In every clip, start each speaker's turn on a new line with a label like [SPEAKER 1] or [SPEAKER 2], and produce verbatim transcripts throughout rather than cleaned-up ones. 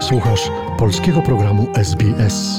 [SPEAKER 1] Słuchasz polskiego programu S B S.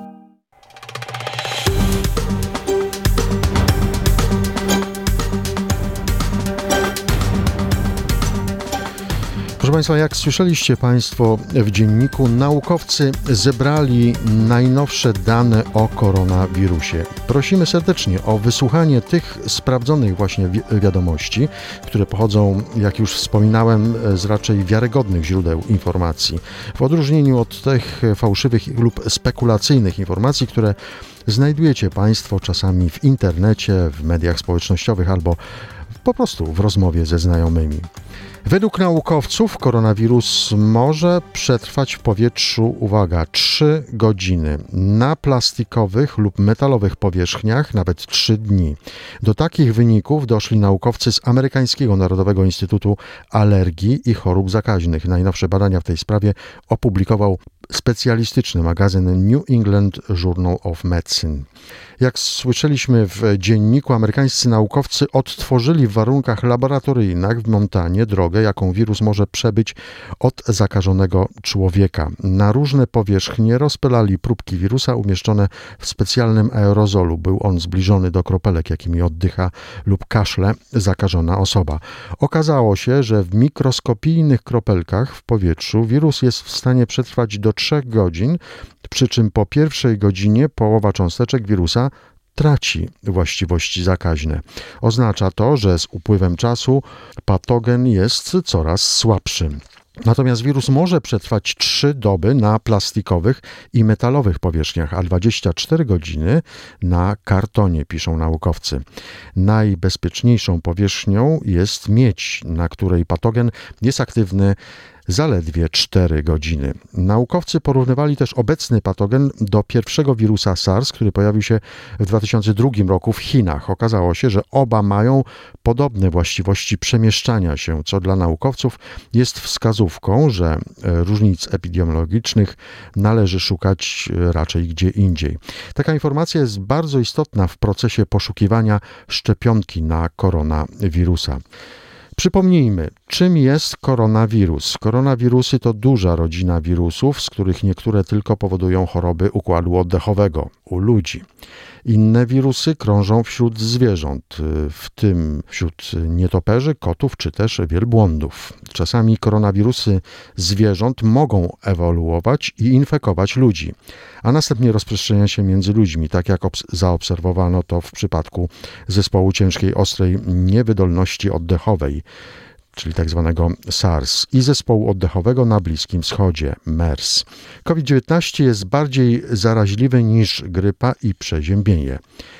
[SPEAKER 1] Proszę Państwa, jak słyszeliście Państwo w dzienniku, naukowcy zebrali najnowsze dane o koronawirusie. Prosimy serdecznie o wysłuchanie tych sprawdzonych właśnie wi- wiadomości, które pochodzą, jak już wspominałem, z raczej wiarygodnych źródeł informacji. W odróżnieniu od tych fałszywych lub spekulacyjnych informacji, które znajdujecie Państwo czasami w internecie, w mediach społecznościowych albo po prostu w rozmowie ze znajomymi. Według naukowców koronawirus może przetrwać w powietrzu, uwaga, trzy godziny, na plastikowych lub metalowych powierzchniach nawet trzy dni. Do takich wyników doszli naukowcy z Amerykańskiego Narodowego Instytutu Alergii i Chorób Zakaźnych. Najnowsze badania w tej sprawie opublikował specjalistyczny magazyn New England Journal of Medicine. Jak słyszeliśmy w dzienniku, amerykańscy naukowcy odtworzyli w warunkach laboratoryjnych w Montanie drogę, jaką wirus może przebyć od zakażonego człowieka. Na różne powierzchnie rozpylali próbki wirusa umieszczone w specjalnym aerozolu. Był on zbliżony do kropelek, jakimi oddycha lub kaszle zakażona osoba. Okazało się, że w mikroskopijnych kropelkach w powietrzu wirus jest w stanie przetrwać do trzech godzin, przy czym po pierwszej godzinie połowa cząsteczek wirusa traci właściwości zakaźne. Oznacza to, że z upływem czasu patogen jest coraz słabszy. Natomiast wirus może przetrwać trzy doby na plastikowych i metalowych powierzchniach, a dwadzieścia cztery godziny na kartonie, piszą naukowcy. Najbezpieczniejszą powierzchnią jest miedź, na której patogen jest aktywny zaledwie cztery godziny. Naukowcy porównywali też obecny patogen do pierwszego wirusa SARS, który pojawił się w dwa tysiące drugim roku w Chinach. Okazało się, że oba mają podobne właściwości przemieszczania się, co dla naukowców jest wskazówką, że różnic epidemiologicznych należy szukać raczej gdzie indziej. Taka informacja jest bardzo istotna w procesie poszukiwania szczepionki na koronawirusa. Przypomnijmy, czym jest koronawirus. Koronawirusy to duża rodzina wirusów, z których niektóre tylko powodują choroby układu oddechowego u ludzi. Inne wirusy krążą wśród zwierząt, w tym wśród nietoperzy, kotów czy też wielbłądów. Czasami koronawirusy zwierząt mogą ewoluować i infekować ludzi, a następnie rozprzestrzenia się między ludźmi, tak jak obs- zaobserwowano to w przypadku zespołu ciężkiej, ostrej niewydolności oddechowej, czyli tak zwanego SARS, i zespołu oddechowego na Bliskim Wschodzie, MERS. COVID dziewiętnaście jest bardziej zaraźliwy niż grypa i przeziębienie.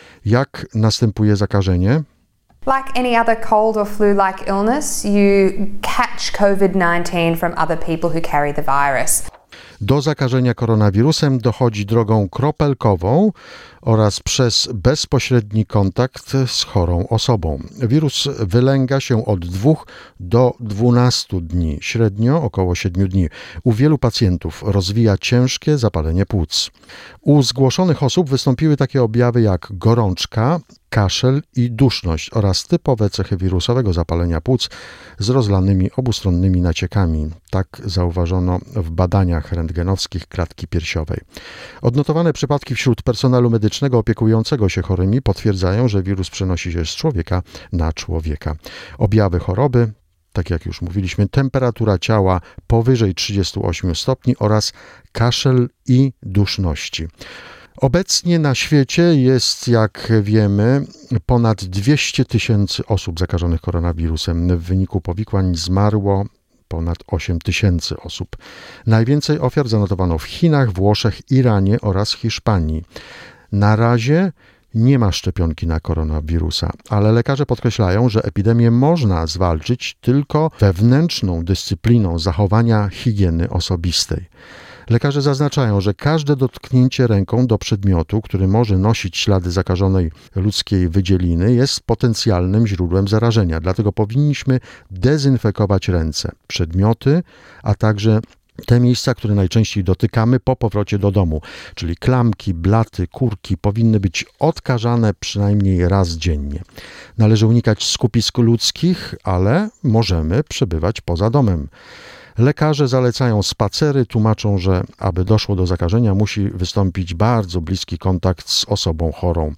[SPEAKER 1] Jak następuje zakażenie?
[SPEAKER 2] Like any other cold or flu-like illness, you catch COVID nineteen from other people who carry the virus.
[SPEAKER 1] Do zakażenia koronawirusem dochodzi drogą kropelkową oraz przez bezpośredni kontakt z chorą osobą. Wirus wylęga się od dwóch do dwunastu dni, średnio około siedmiu dni. U wielu pacjentów rozwija ciężkie zapalenie płuc. U zgłoszonych osób wystąpiły takie objawy jak gorączka, kaszel i duszność oraz typowe cechy wirusowego zapalenia płuc z rozlanymi obustronnymi naciekami. Tak zauważono w badaniach rentgenowskich klatki piersiowej. Odnotowane przypadki wśród personelu medycznego opiekującego się chorymi potwierdzają, że wirus przenosi się z człowieka na człowieka. Objawy choroby, tak jak już mówiliśmy, temperatura ciała powyżej trzydziestu ośmiu stopni oraz kaszel i duszności. Obecnie na świecie jest, jak wiemy, ponad dwieście tysięcy osób zakażonych koronawirusem. W wyniku powikłań zmarło ponad osiem tysięcy osób. Najwięcej ofiar zanotowano w Chinach, Włoszech, Iranie oraz Hiszpanii. Na razie nie ma szczepionki na koronawirusa, ale lekarze podkreślają, że epidemię można zwalczyć tylko wewnętrzną dyscypliną zachowania higieny osobistej. Lekarze zaznaczają, że każde dotknięcie ręką do przedmiotu, który może nosić ślady zakażonej ludzkiej wydzieliny, jest potencjalnym źródłem zarażenia. Dlatego powinniśmy dezynfekować ręce, przedmioty, a także te miejsca, które najczęściej dotykamy po powrocie do domu, czyli klamki, blaty, kurki, powinny być odkażane przynajmniej raz dziennie. Należy unikać skupisk ludzkich, ale możemy przebywać poza domem. Lekarze zalecają spacery, tłumaczą, że aby doszło do zakażenia, musi wystąpić bardzo bliski kontakt z osobą chorą.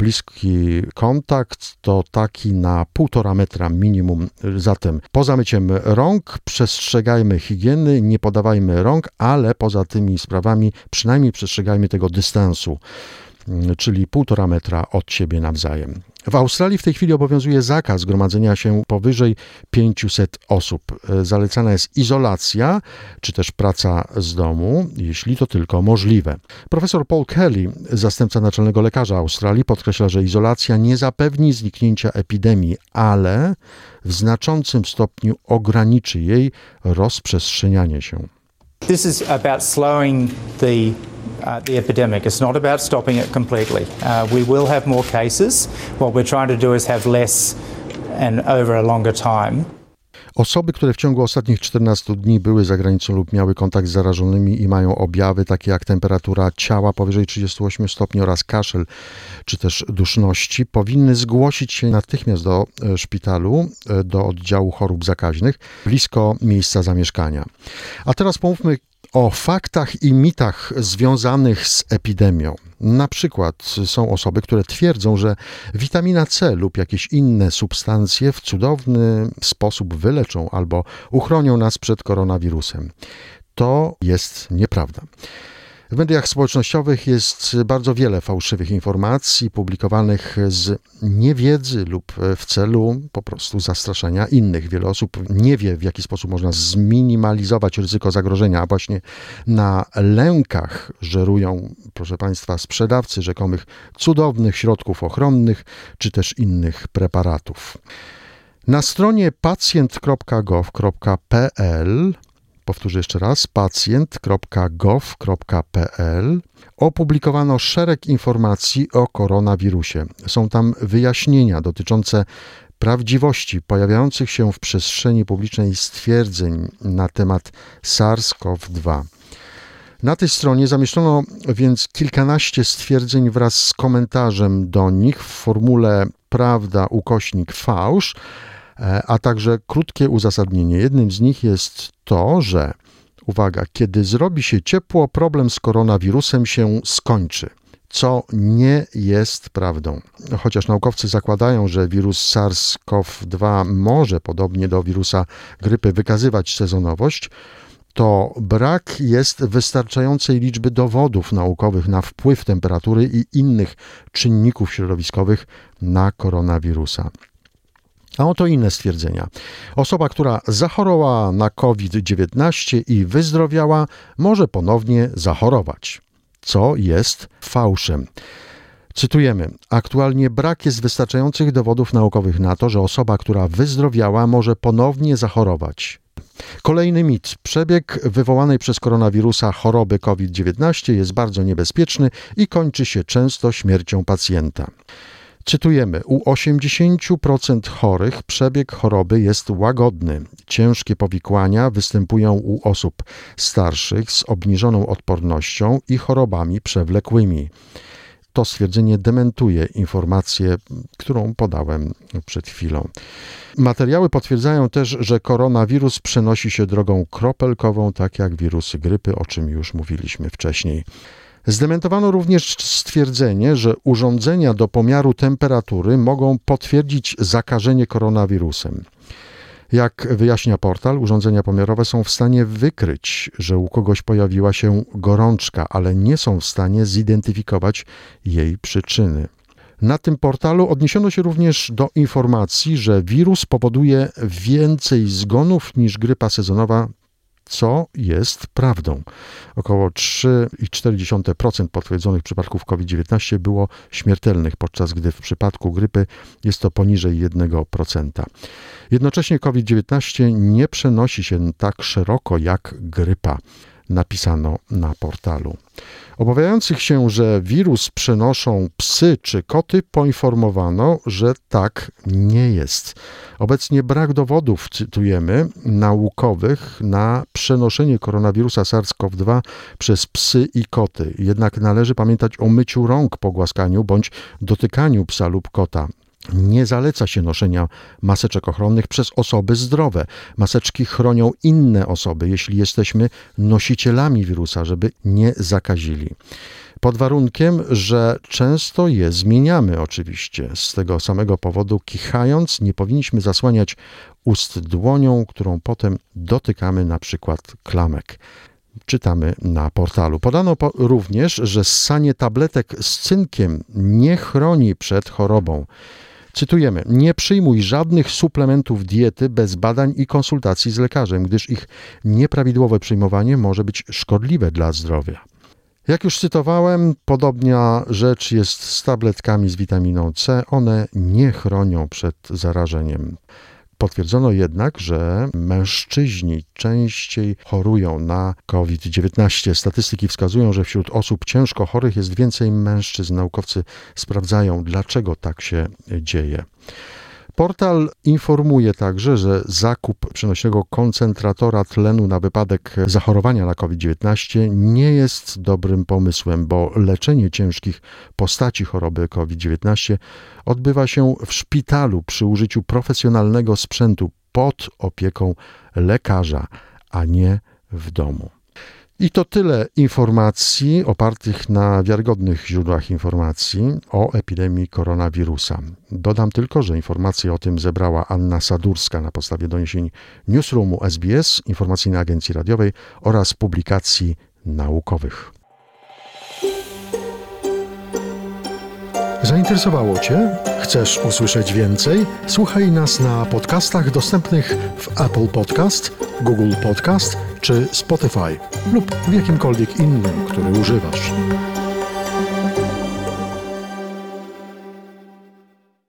[SPEAKER 1] Bliski kontakt to taki na półtora metra minimum. Zatem poza myciem rąk przestrzegajmy higieny, nie podawajmy rąk, ale poza tymi sprawami przynajmniej przestrzegajmy tego dystansu, czyli półtora metra od siebie nawzajem. W Australii w tej chwili obowiązuje zakaz gromadzenia się powyżej pięciuset osób. Zalecana jest izolacja, czy też praca z domu, jeśli to tylko możliwe. Profesor Paul Kelly, zastępca naczelnego lekarza Australii, podkreśla, że izolacja nie zapewni zniknięcia epidemii, ale w znaczącym stopniu ograniczy jej rozprzestrzenianie się.
[SPEAKER 3] This is about slowing the Uh, the epidemic. It's not about stopping it completely. Uh, we will have more cases. What we're trying to do is have less and over a longer time.
[SPEAKER 1] Osoby, które w ciągu ostatnich czternastu dni były za granicą lub miały kontakt z zarażonymi i mają objawy takie jak temperatura ciała powyżej trzydziestu ośmiu stopni oraz kaszel czy też duszności, powinny zgłosić się natychmiast do szpitalu, do oddziału chorób zakaźnych blisko miejsca zamieszkania. A teraz pomówmy o faktach i mitach związanych z epidemią. Na przykład są osoby, które twierdzą, że witamina C lub jakieś inne substancje w cudowny sposób wyleczą albo uchronią nas przed koronawirusem. To jest nieprawda. W mediach społecznościowych jest bardzo wiele fałszywych informacji publikowanych z niewiedzy lub w celu po prostu zastraszania innych. Wiele osób nie wie, w jaki sposób można zminimalizować ryzyko zagrożenia, a właśnie na lękach żerują, proszę Państwa, sprzedawcy rzekomych cudownych środków ochronnych czy też innych preparatów. Na stronie pacjent kropka gov kropka p l Powtórzę jeszcze raz, pacjent kropka gov kropka p l opublikowano szereg informacji o koronawirusie. Są tam wyjaśnienia dotyczące prawdziwości pojawiających się w przestrzeni publicznej stwierdzeń na temat SARS-CoV dwa. Na tej stronie zamieszczono więc kilkanaście stwierdzeń wraz z komentarzem do nich w formule prawda ukośnik fałsz, a także krótkie uzasadnienie. Jednym z nich jest to, że, uwaga, kiedy zrobi się ciepło, problem z koronawirusem się skończy, co nie jest prawdą. Chociaż naukowcy zakładają, że wirus SARS-CoV dwa może, podobnie do wirusa grypy, wykazywać sezonowość, to brak jest wystarczającej liczby dowodów naukowych na wpływ temperatury i innych czynników środowiskowych na koronawirusa. A oto inne stwierdzenia. Osoba, która zachorowała na COVID dziewiętnaście i wyzdrowiała, może ponownie zachorować, co jest fałszem. Cytujemy. Aktualnie brak jest wystarczających dowodów naukowych na to, że osoba, która wyzdrowiała, może ponownie zachorować. Kolejny mit. Przebieg wywołanej przez koronawirusa choroby COVID dziewiętnaście jest bardzo niebezpieczny i kończy się często śmiercią pacjenta. Cytujemy, u osiemdziesięciu procent chorych przebieg choroby jest łagodny. Ciężkie powikłania występują u osób starszych z obniżoną odpornością i chorobami przewlekłymi. To stwierdzenie dementuje informację, którą podałem przed chwilą. Materiały potwierdzają też, że koronawirus przenosi się drogą kropelkową, tak jak wirusy grypy, o czym już mówiliśmy wcześniej. Zdementowano również stwierdzenie, że urządzenia do pomiaru temperatury mogą potwierdzić zakażenie koronawirusem. Jak wyjaśnia portal, urządzenia pomiarowe są w stanie wykryć, że u kogoś pojawiła się gorączka, ale nie są w stanie zidentyfikować jej przyczyny. Na tym portalu odniesiono się również do informacji, że wirus powoduje więcej zgonów niż grypa sezonowa, co jest prawdą. Około trzy przecinek cztery procent potwierdzonych przypadków COVID dziewiętnaście było śmiertelnych, podczas gdy w przypadku grypy jest to poniżej jednego procenta. Jednocześnie COVID dziewiętnaście nie przenosi się tak szeroko jak grypa, napisano na portalu. Obawiających się, że wirus przenoszą psy czy koty, poinformowano, że tak nie jest. Obecnie brak dowodów, cytujemy, naukowych na przenoszenie koronawirusa SARS-CoV dwa przez psy i koty. Jednak należy pamiętać o myciu rąk po głaskaniu bądź dotykaniu psa lub kota. Nie zaleca się noszenia maseczek ochronnych przez osoby zdrowe. Maseczki chronią inne osoby, jeśli jesteśmy nosicielami wirusa, żeby nie zakazili. Pod warunkiem, że często je zmieniamy oczywiście. Z tego samego powodu, kichając, nie powinniśmy zasłaniać ust dłonią, którą potem dotykamy na przykład klamek. Czytamy na portalu. Podano po- również, że ssanie tabletek z cynkiem nie chroni przed chorobą. Cytujemy: nie przyjmuj żadnych suplementów diety bez badań i konsultacji z lekarzem, gdyż ich nieprawidłowe przyjmowanie może być szkodliwe dla zdrowia. Jak już cytowałem, podobna rzecz jest z tabletkami z witaminą C. One nie chronią przed zarażeniem. Potwierdzono jednak, że mężczyźni częściej chorują na COVID dziewiętnaście. Statystyki wskazują, że wśród osób ciężko chorych jest więcej mężczyzn. Naukowcy sprawdzają, dlaczego tak się dzieje. Portal informuje także, że zakup przenośnego koncentratora tlenu na wypadek zachorowania na COVID dziewiętnaście nie jest dobrym pomysłem, bo leczenie ciężkich postaci choroby COVID dziewiętnaście odbywa się w szpitalu przy użyciu profesjonalnego sprzętu pod opieką lekarza, a nie w domu. I to tyle informacji opartych na wiarygodnych źródłach informacji o epidemii koronawirusa. Dodam tylko, że informacje o tym zebrała Anna Sadurska na podstawie doniesień Newsroomu S B S, informacyjnej agencji radiowej oraz publikacji naukowych. Zainteresowało Cię? Chcesz usłyszeć więcej? Słuchaj nas na podcastach dostępnych w Apple Podcast, Google Podcast czy Spotify lub w jakimkolwiek innym, który używasz.